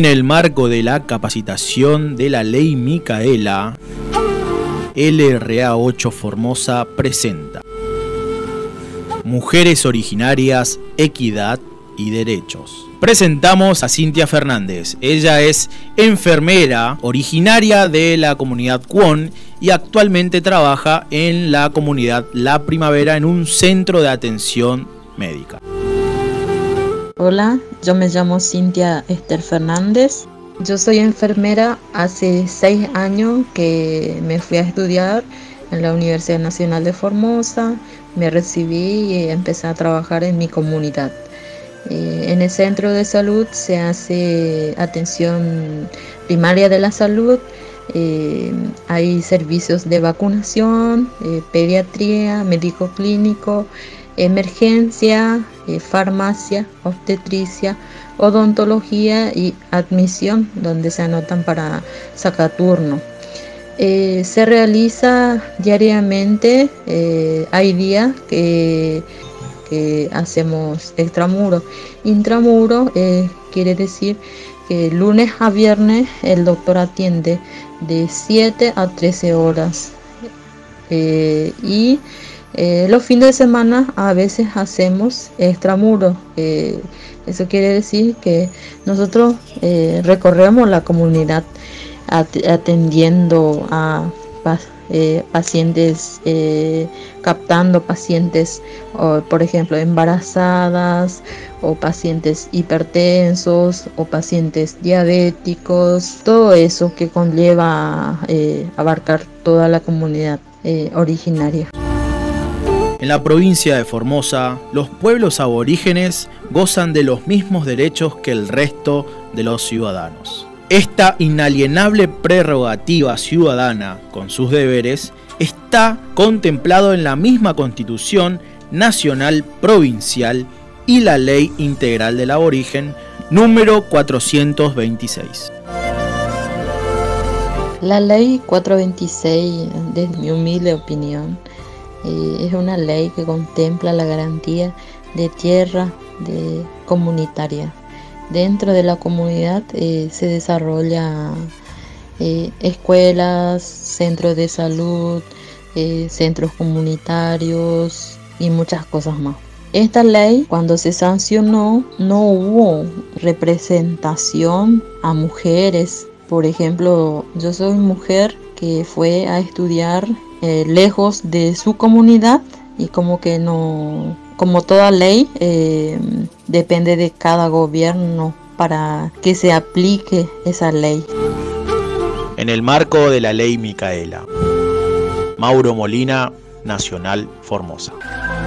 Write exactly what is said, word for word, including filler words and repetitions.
En el marco de la capacitación de la Ley Micaela, L R A ocho Formosa presenta Mujeres Originarias, Equidad y Derechos. Presentamos a Cintia Fernández. Ella es enfermera originaria de la comunidad Cuón y actualmente trabaja en la comunidad La Primavera en un centro de atención médica. Hola, yo me llamo Cintia Esther Fernández. Yo soy enfermera. Hace seis años que me fui a estudiar en la Universidad Nacional de Formosa. Me recibí y empecé a trabajar en mi comunidad. Eh, en el centro de salud se hace atención primaria de la salud. Eh, hay servicios de vacunación, eh, pediatría, médico clínico, emergencia, eh, farmacia, obstetricia, odontología y admisión, donde se anotan para sacar turno. Eh, se realiza diariamente. Eh, hay días que, que hacemos extramuro. Intramuro eh, quiere decir que lunes a viernes el doctor atiende de siete a trece horas. Eh, y Eh, los fines de semana a veces hacemos extramuro. Eh, eso quiere decir que nosotros eh, recorremos la comunidad at- atendiendo a pa- eh, pacientes, eh, captando pacientes, o, por ejemplo, embarazadas, o pacientes hipertensos, o pacientes diabéticos, todo eso que conlleva eh, abarcar toda la comunidad eh, originaria. En la provincia de Formosa, los pueblos aborígenes gozan de los mismos derechos que el resto de los ciudadanos. Esta inalienable prerrogativa ciudadana con sus deberes está contemplado en la misma Constitución Nacional Provincial y la Ley Integral del Aborigen número cuatrocientos veintiséis. La Ley cuatrocientos veintiséis, desde mi humilde opinión, Eh, es una ley que contempla la garantía de tierra de comunitaria. Dentro de la comunidad eh, se desarrolla eh, escuelas, centros de salud, eh, centros comunitarios y muchas cosas más. Esta ley, cuando se sancionó, no hubo representación a mujeres. Por ejemplo, yo soy mujer que fue a estudiar Eh, lejos de su comunidad, y como que no, como toda ley, eh, depende de cada gobierno para que se aplique esa ley. En el marco de la Ley Micaela, Mauro Molina, Nacional Formosa.